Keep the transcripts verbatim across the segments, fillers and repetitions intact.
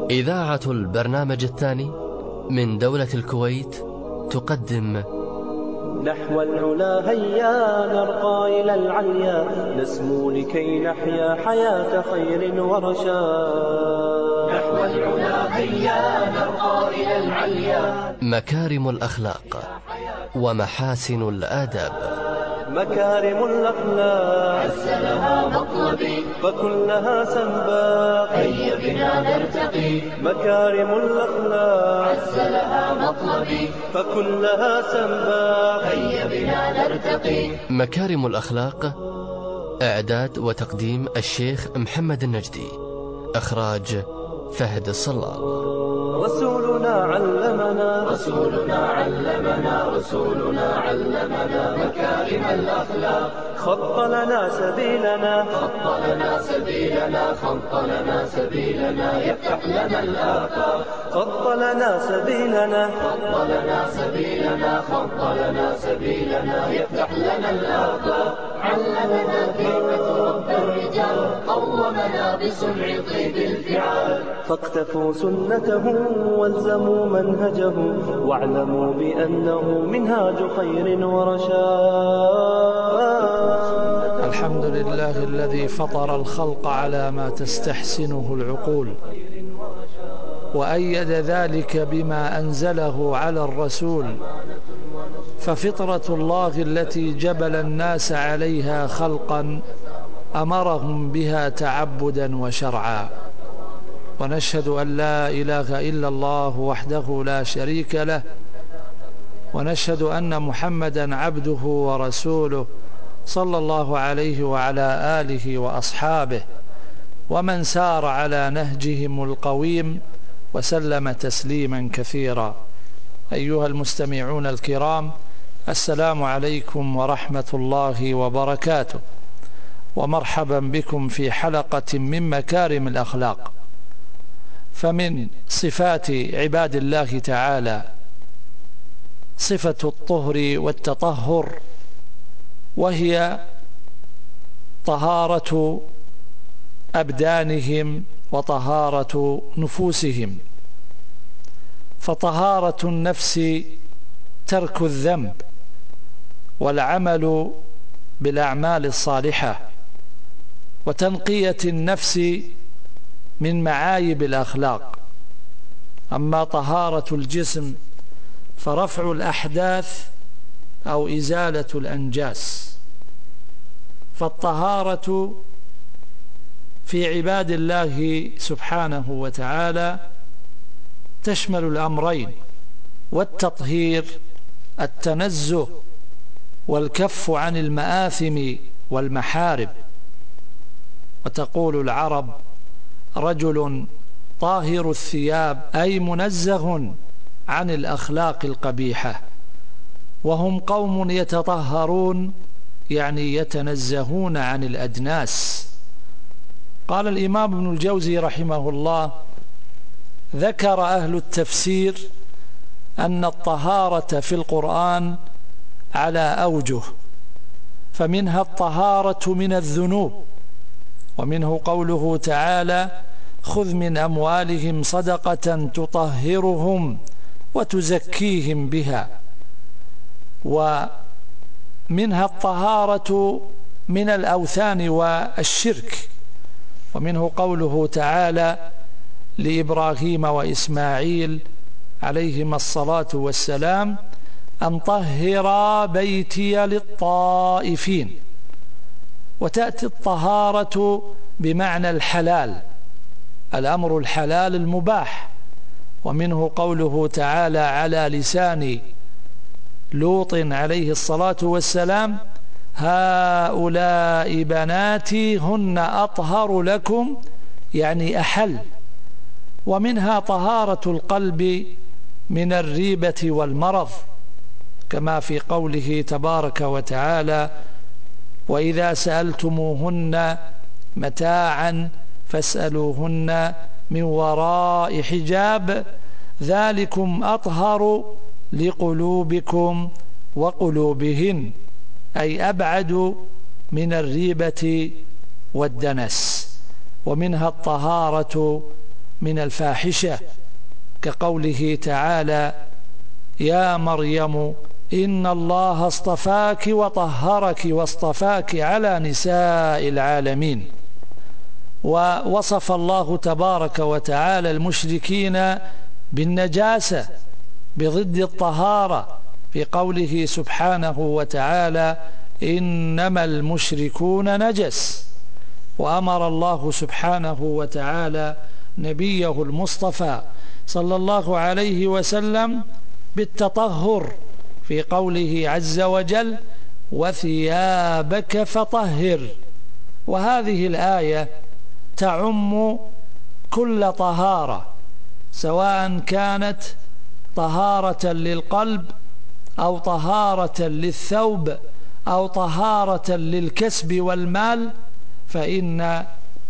إذاعة البرنامج الثاني من دولة الكويت تقدم نحو العلا هيا نرقى إلى العليا نسمو لكي نحيا حياة خير ورشاد. نحو العلا هيا نرقى إلى العليا. مكارم الأخلاق ومحاسن الآداب. مكارم الأخلاق عز لها مطلبي فكلها سنباق هيا بنا نرتقي. مكارم الأخلاق عز لها مطلبي فكلها سنباق هيا بنا نرتقي. مكارم الأخلاق، إعداد وتقديم الشيخ محمد النجدي، إخراج فهد الصلال. رسولنا علمنا رسولنا علمنا رسولنا علمنا مكارم الأخلاق. خط لنا سبيلنا خط لنا سبيلنا خط لنا سبيلنا يفتح لنا الآفاق. خط لنا سبيلنا خط لنا سبيلنا خط لنا سبيلنا يفتح لنا الآفاق. علمنا كيف تربى الرجال قومنا بصنع طيب الفعال. فاقتفوا سنته والزموا منهجه واعلموا بأنه منهاج خير ورشاد. الحمد لله الذي فطر الخلق على ما تستحسنه العقول، وأيد ذلك بما أنزله على الرسول. ففطرة الله التي جبل الناس عليها خلقا أمرهم بها تعبدا وشرعا. ونشهد أن لا إله إلا الله وحده لا شريك له، ونشهد أن محمدا عبده ورسوله صلى الله عليه وعلى آله وأصحابه ومن سار على نهجهم القويم وسلم تسليما كثيرا. أيها المستمعون الكرام، السلام عليكم ورحمة الله وبركاته، ومرحبا بكم في حلقة من مكارم الأخلاق. فمن صفات عباد الله تعالى صفة الطهر والتطهر، وهي طهارة أبدانهم وطهارة نفوسهم. فطهارة النفس ترك الذنب والعمل بالأعمال الصالحة، وتنقية النفس من معايب الأخلاق. أما طهارة الجسم فرفع الأحداث أو إزالة الأنجاس. فالطهارة في عباد الله سبحانه وتعالى تشمل الأمرين: والتطهير التنزه والكف عن المآثم والمحارم. وتقول العرب: رجل طاهر الثياب، أي منزه عن الأخلاق القبيحة. وهم قوم يتطهرون، يعني يتنزهون عن الأدناس. قال الإمام ابن الجوزي رحمه الله: ذكر أهل التفسير أن الطهارة في القرآن على أوجه، فمنها الطهارة من الذنوب، ومنه قوله تعالى: خذ من أموالهم صدقة تطهرهم وتزكيهم بها. ومنها الطهارة من الأوثان والشرك، ومنه قوله تعالى لإبراهيم وإسماعيل عليهما الصلاة والسلام: أن طهرا بيتي للطائفين. وتأتي الطهارة بمعنى الحلال، الأمر الحلال المباح، ومنه قوله تعالى على لسان لوط عليه الصلاة والسلام: هؤلاء بناتي هن أطهر لكم، يعني أحل. ومنها طهارة القلب من الريبة والمرض، كما في قوله تبارك وتعالى: وإذا سألتموهن متاعا فاسألوهن من وراء حجاب ذلكم أطهر لقلوبكم وقلوبهن، أي أبعد من الريبة والدنس. ومنها الطهارة من الفاحشة، كقوله تعالى: يا مريم إن الله اصطفاك وطهرك واصطفاك على نساء العالمين. ووصف الله تبارك وتعالى المشركين بالنجاسة بضد الطهارة في قوله سبحانه وتعالى: إنما المشركون نجس. وأمر الله سبحانه وتعالى نبيه المصطفى صلى الله عليه وسلم بالتطهر في قوله عز وجل: وثيابك فطهر. وهذه الآية تعم كل طهارة، سواء كانت طهارة للقلب أو طهارة للثوب أو طهارة للكسب والمال، فإن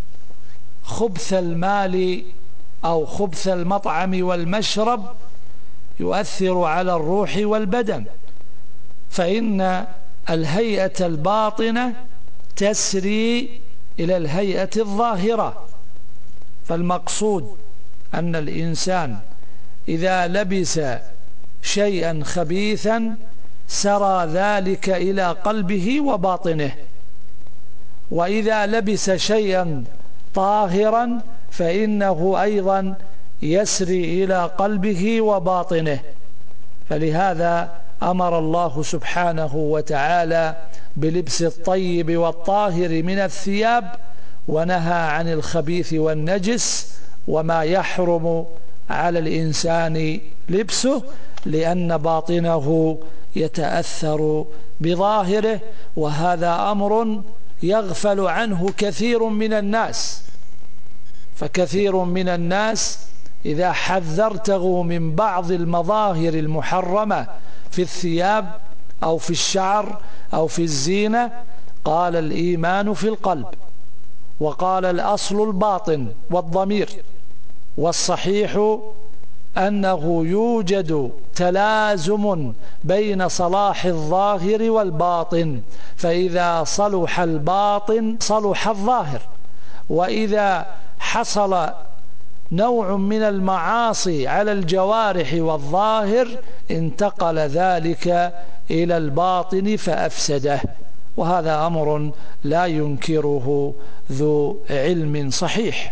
خبث المال أو خبث المطعم والمشرب يؤثر على الروح والبدن، فإن الهيئة الباطنة تسري إلى الهيئة الظاهرة. فالمقصود أن الإنسان إذا لبس شيئا خبيثا سرى ذلك إلى قلبه وباطنه، وإذا لبس شيئا طاهرا فإنه أيضا يسري إلى قلبه وباطنه. فلهذا أمر الله سبحانه وتعالى بلبس الطيب والطاهر من الثياب، ونهى عن الخبيث والنجس وما يحرم على الإنسان لبسه، لأن باطنه يتأثر بظاهره، وهذا أمر يغفل عنه كثير من الناس. فكثير من الناس إذا حذرته من بعض المظاهر المحرمة في الثياب أو في الشعر أو في الزينة قال الإيمان في القلب، وقال الأصل الباطن والضمير. والصحيح أنه يوجد تلازم بين صلاح الظاهر والباطن، فإذا صلح الباطن صلح الظاهر، وإذا حصل نوع من المعاصي على الجوارح والظاهر انتقل ذلك إلى الباطن فأفسده، وهذا أمر لا ينكره ذو علم صحيح.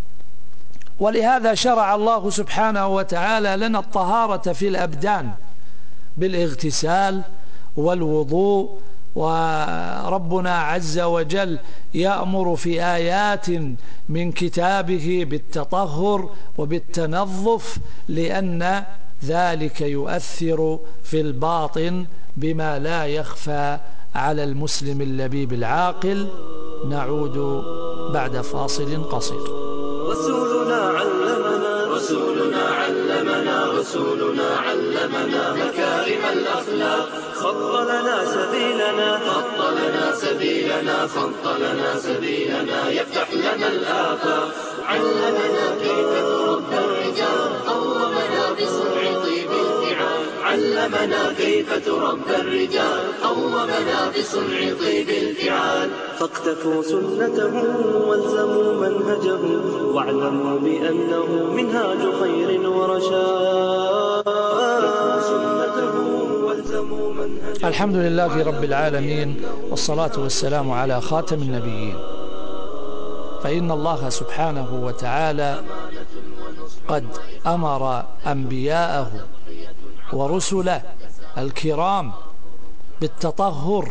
ولهذا شرع الله سبحانه وتعالى لنا الطهارة في الأبدان بالاغتسال والوضوء. وربنا عز وجل يأمر في آيات من كتابه بالتطهر وبالتنظف، لأن ذلك يؤثر في الباطن بما لا يخفى على المسلم اللبيب العاقل. نعود بعد فاصل قصير. رسولنا علمنا رسولنا علمنا رسولنا علمنا مكارم الأخلاق، خط لنا سبيلنا خط لنا سبيلنا خط لنا سبيلنا يفتح لنا الآفاق، علمنا كيف تربى الرجال، قومنا بصنع طيب الفعال، علمنا كيف تربى الرجال، قومنا بصنع طيب الفعال. فاقتفوا سنته والزموا منهجه، واعلموا بأنه منهاج خير ورشاد. الحمد لله رب العالمين، والصلاة والسلام على خاتم النبيين. فإن الله سبحانه وتعالى قد أمر أنبياءه ورسله الكرام بالتطهر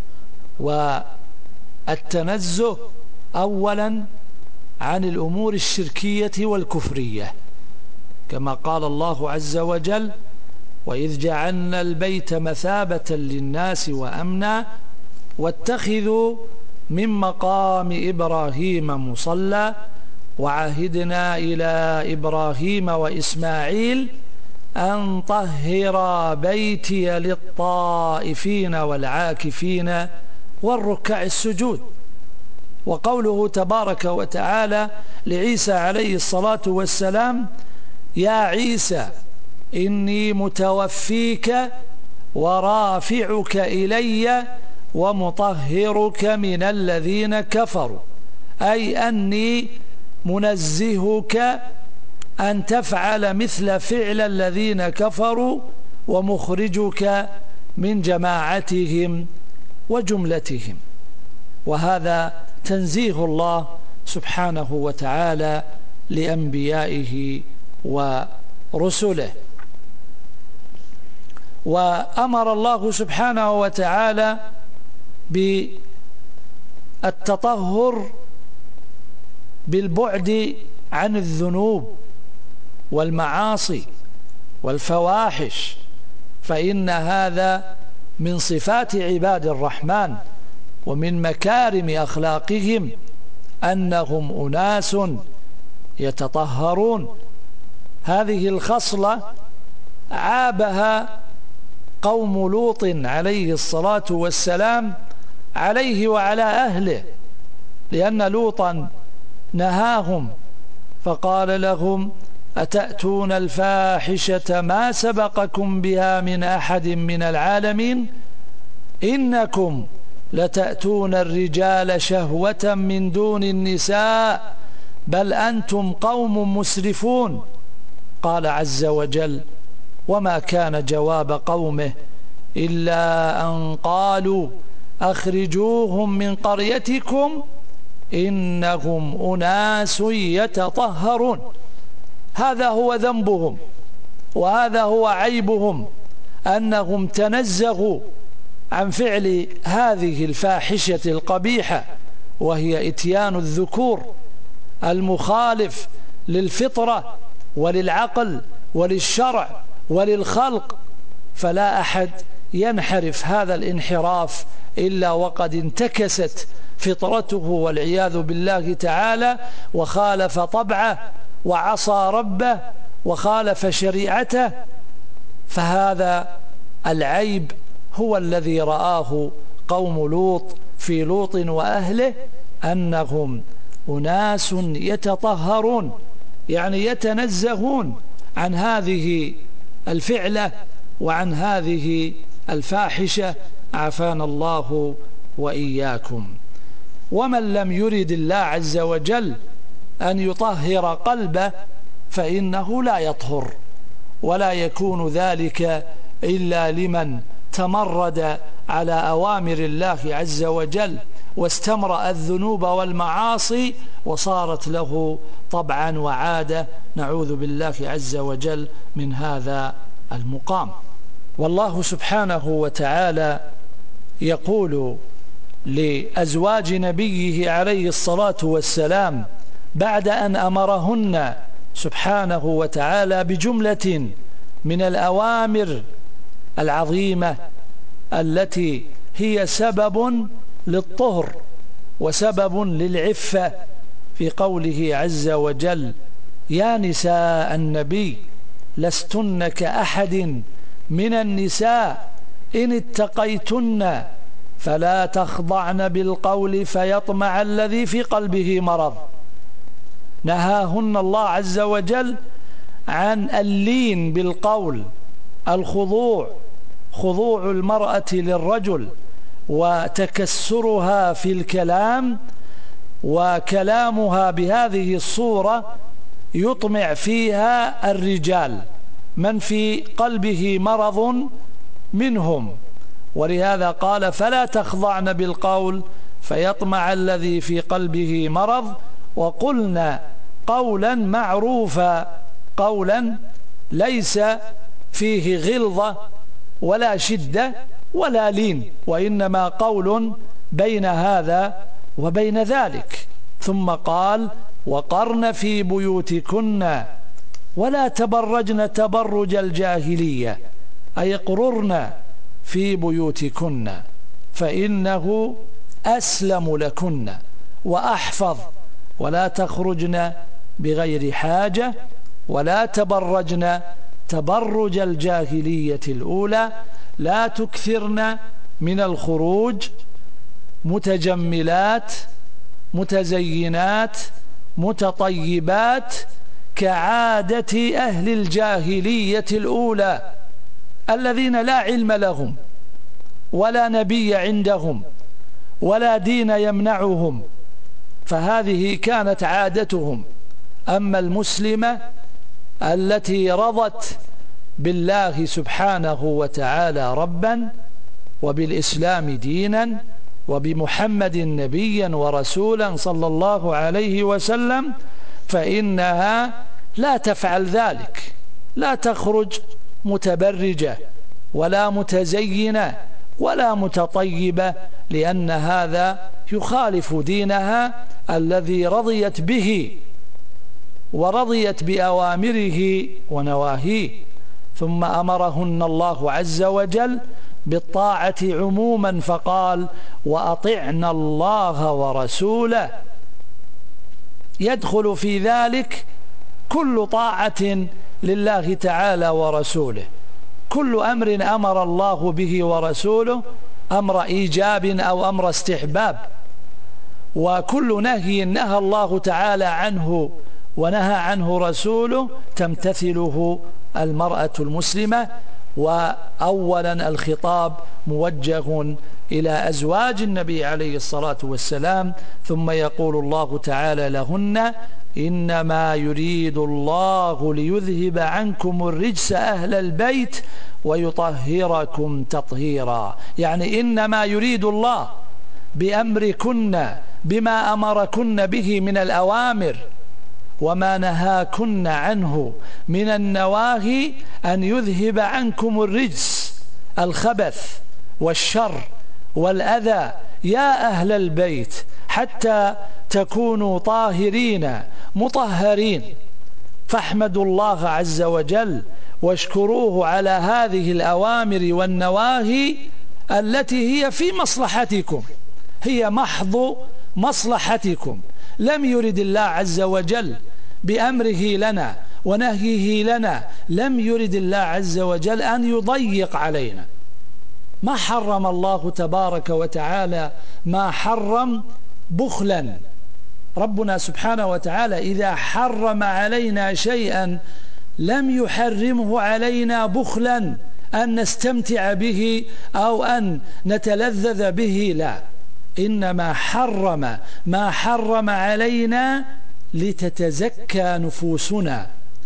والتنزه أولا عن الأمور الشركية والكفرية، كما قال الله عز وجل: وإذ جعلنا البيت مثابة للناس وأمنا واتخذوا من مقام إبراهيم مصلى وعهدنا إلى إبراهيم وإسماعيل أن طهر بيتي للطائفين والعاكفين والركع السجود. وقوله تبارك وتعالى لعيسى عليه الصلاة والسلام: يا عيسى إني متوفيك ورافعك إلي ومطهرك من الذين كفروا، أي أني منزهك أن تفعل مثل فعل الذين كفروا ومخرجك من جماعتهم وجملتهم. وهذا تنزيه الله سبحانه وتعالى لأنبيائه ورسله. وأمر الله سبحانه وتعالى بالتطهر بالبعد عن الذنوب والمعاصي والفواحش، فإن هذا من صفات عباد الرحمن ومن مكارم أخلاقهم أنهم أناس يتطهرون. هذه الخصلة عابها قوم لوط عليه الصلاة والسلام عليه وعلى أهله، لأن لوطا نهاهم فقال لهم: أتأتون الفاحشة ما سبقكم بها من أحد من العالمين إنكم لتأتون الرجال شهوة من دون النساء بل أنتم قوم مسرفون. قال عز وجل: وما كان جواب قومه إلا أن قالوا أخرجوهم من قريتكم إنهم أناس يتطهرون. هذا هو ذنبهم وهذا هو عيبهم، أنهم تنزهوا عن فعل هذه الفاحشة القبيحة، وهي إتيان الذكور المخالف للفطرة وللعقل وللشرع وللخلق. فلا أحد ينحرف هذا الانحراف إلا وقد انتكست فطرته والعياذ بالله تعالى، وخالف طبعه وعصى ربه وخالف شريعته. فهذا العيب هو الذي رآه قوم لوط في لوط وأهله، أنهم أناس يتطهرون، يعني يتنزهون عن هذه الفعلة وعن هذه الفاحشة، عافانا الله وإياكم. ومن لم يرد الله عز وجل أن يطهر قلبه فإنه لا يطهر، ولا يكون ذلك إلا لمن تمرد على أوامر الله عز وجل واستمرأ الذنوب والمعاصي وصارت له طبعا وعادة، نعوذ بالله عز وجل من هذا المقام. والله سبحانه وتعالى يقول لأزواج نبيه عليه الصلاة والسلام بعد أن أمرهن سبحانه وتعالى بجملة من الأوامر العظيمة التي هي سبب للطهر وسبب للعفة، في قوله عز وجل: يا نساء النبي لستن كأحد من النساء إن اتقيتن فلا تخضعن بالقول فيطمع الذي في قلبه مرض. نهاهن الله عز وجل عن اللين بالقول، الخضوع، خضوع المرأة للرجل وتكسرها في الكلام، وكلامها بهذه الصورة يطمع فيها الرجال من في قلبه مرض منهم. ولهذا قال: فلا تخضعن بالقول فيطمع الذي في قلبه مرض وقلنا قولا معروفا، قولا ليس فيه غلظة ولا شدة ولا لين، وإنما قول بين هذا وبين ذلك. ثم قال: وقرن في بيوتكن ولا تبرجن تبرج الجاهلية، أي اقررن في بيوتكن فإنه أسلم لكن وأحفظ، ولا تخرجن بغير حاجة ولا تبرجن تبرج الجاهلية الأولى، لا تكثرن من الخروج متجملات متزينات متطيبات كعادة أهل الجاهلية الأولى الذين لا علم لهم ولا نبي عندهم ولا دين يمنعهم، فهذه كانت عادتهم. أما المسلمة التي رضت بالله سبحانه وتعالى ربا، وبالإسلام دينا، وبمحمد نبيا ورسولا صلى الله عليه وسلم، فإنها لا تفعل ذلك، لا تخرج متبرجة ولا متزينة ولا متطيبة، لأن هذا يخالف دينها الذي رضيت به ورضيت بأوامره ونواهيه. ثم أمرهن الله عز وجل بالطاعة عموما فقال: وأطعنا الله ورسوله. يدخل في ذلك كل طاعة لله تعالى ورسوله، كل أمر أمر الله به ورسوله، أمر إيجاب أو أمر استحباب، وكل نهي نهى الله تعالى عنه ونهى عنه رسوله تمتثله المرأة المسلمة. وأولا الخطاب موجه إلى أزواج النبي عليه الصلاة والسلام، ثم يقول الله تعالى لهن: إنما يريد الله ليذهب عنكم الرجس أهل البيت ويطهركم تطهيرا. يعني إنما يريد الله بأمركن بما أمركن به من الأوامر وما نهاكن عنه من النواهي أن يذهب عنكم الرجس، الخبث والشر والأذى، يا أهل البيت، حتى تكونوا طاهرين مطهرين. فاحمدوا الله عز وجل واشكروه على هذه الأوامر والنواهي التي هي في مصلحتكم، هي محض مصلحتكم. لم يرد الله عز وجل بأمره لنا ونهيه لنا، لم يرد الله عز وجل أن يضيق علينا. ما حرم الله تبارك وتعالى ما حرم بخلا. ربنا سبحانه وتعالى إذا حرم علينا شيئا لم يحرمه علينا بخلا أن نستمتع به أو أن نتلذذ به، لا، إنما حرم ما حرم علينا لتتزكى نفوسنا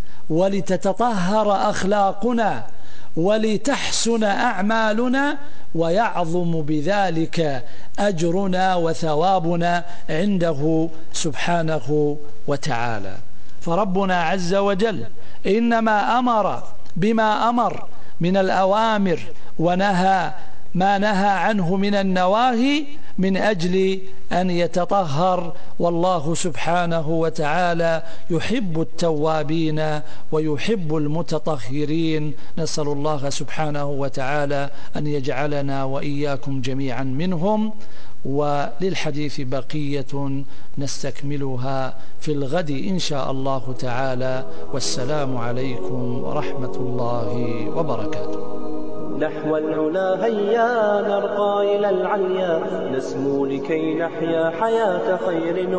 ولتتطهر أخلاقنا ولتحسن أعمالنا، ويعظم بذلك أجرنا وثوابنا عنده سبحانه وتعالى. فربنا عز وجل إنما أمر بما أمر من الأوامر ونهى ما نهى عنه من النواهي من أجل أن يتطهر، والله سبحانه وتعالى يحب التوابين ويحب المتطهرين. نسأل الله سبحانه وتعالى أن يجعلنا وإياكم جميعا منهم. وللحديث بقية نستكملها في الغد إن شاء الله تعالى، والسلام عليكم ورحمة الله وبركاته. نحو العلا هيا نرقى إلى العليا، نسمو لكي نحيا حياة خير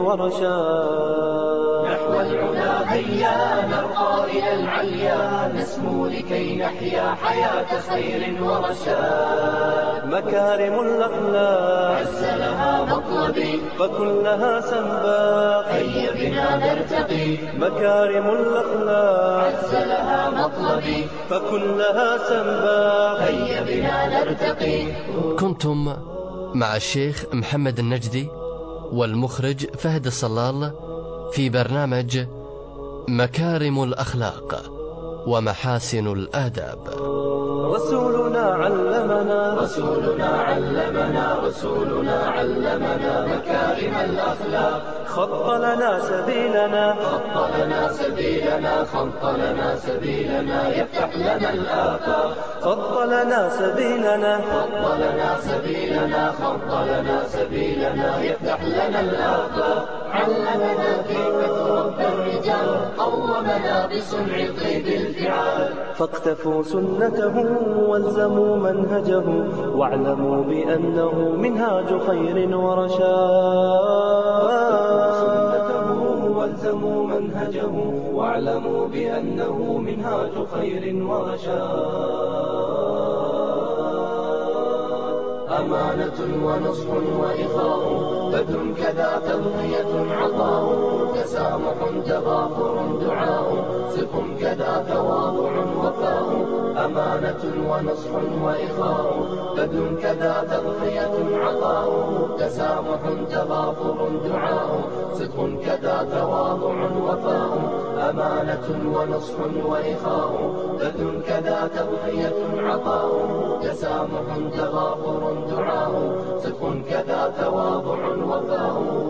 ورشاد. نحو العلا هيا نرقى إلى العليا، نسمو لكي نحيا حياة خير ورشاد. مكارم الأخلاق عز لها مطلبي فكلها سنباق، هيا بنا نرتقي. مكارم الأخلاق عز لها مطلبي فكلها سنباق، هيا بنا نرتقي. كنتم مع الشيخ محمد النجدي والمخرج فهد الصلال في برنامج مكارم الأخلاق ومحاسن الآداب. رسولنا علمنا رسولنا علمنا رسولنا علمنا مكارم الأخلاق. خط لنا سبيلنا خط لنا سبيلنا خط لنا سبيلنا يفتح لنا الآفاق. خط لنا سبيلنا خط لنا سبيلنا خط لنا سبيلنا يفتح لنا الآفاق. علمنا كيف تربى الرجال، قومنا بصنع طيب الفعال. فاقتفوا سنته والزموا منهجه، واعلموا بأنه منهاج خير ورشاد. والزموا منهجه واعلموا بأنه منهاج خير ورشاد. أمانة ونصح وإخاء، بذل كذا تضحية عطاء، تسامح تغافر دعاء، صدق كذا تواضع وفاء، أمانة ونصح وإخاء، بذل كذا تضحية عطاء، تسامح تغافر دعاء، صدق كذا تواضع وفاء، أمانة ونصح وإخاء، بذل كذا تضحية عطاء، تسامح تغافر دعاء، صدق كذا تواضع وفاء.